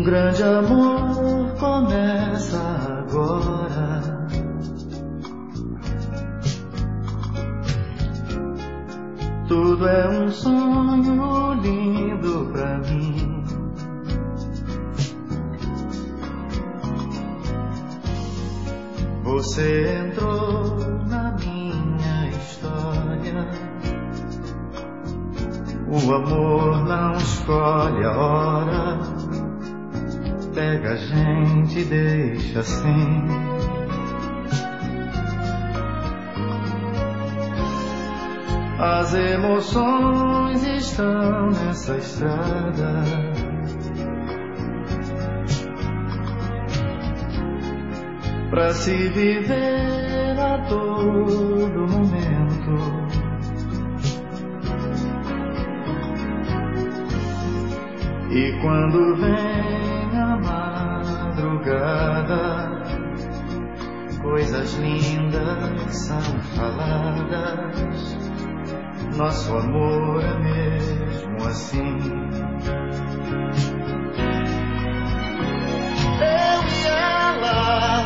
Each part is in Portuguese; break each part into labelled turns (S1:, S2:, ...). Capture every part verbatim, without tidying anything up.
S1: Um grande amor começa agora. Tudo é um sonho lindo pra mim. Você entrou na minha história. O amor não escolhe a hora, pega a gente e deixa assim. As emoções estão nessa estrada. Pra se viver a todo momento. E quando vem a madrugada, coisas lindas são faladas. Nosso amor é mesmo assim. Eu e ela,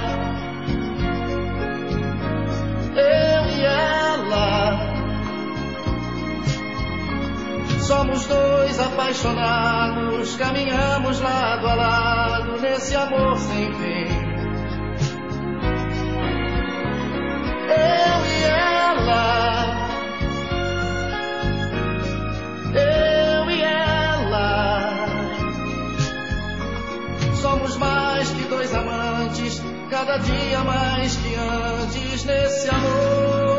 S1: eu e ela, somos dois apaixonados, caminhamos lado a lado nesse amor sem fim. Eu e ela, eu e ela, somos mais que dois amantes, cada dia mais que antes nesse amor.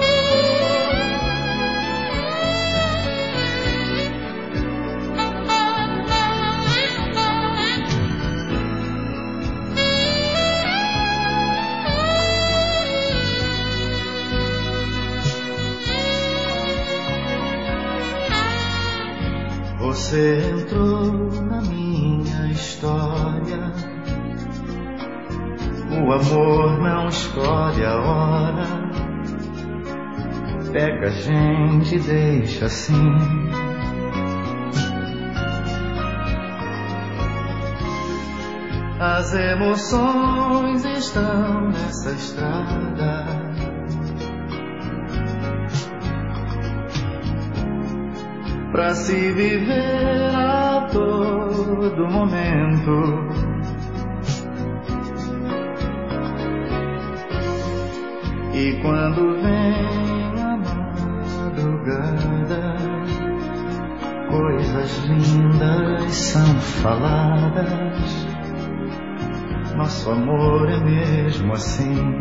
S1: Você entrou na minha história. O amor não escolhe a hora, pega a gente e deixa assim. As emoções estão nessa estrada. Pra se viver a todo momento. E quando vem a madrugada, coisas lindas são faladas. Nosso amor é mesmo assim.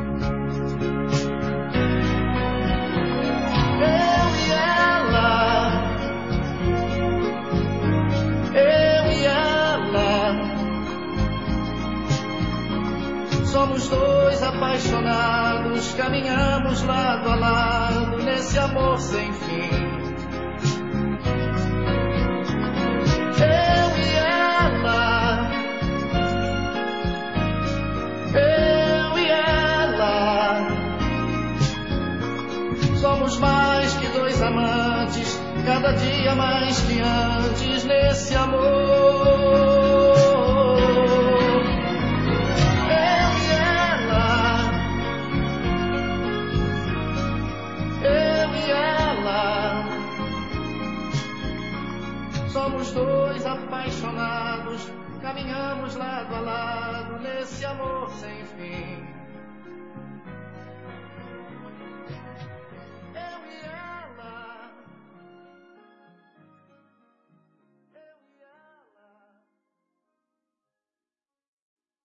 S1: Somos dois apaixonados, caminhamos lado a lado nesse amor sem fim. Eu e ela, eu e ela, somos mais que dois amantes, cada dia mais que antes nesse amor. Somos dois apaixonados, caminhamos lado a lado nesse amor sem fim.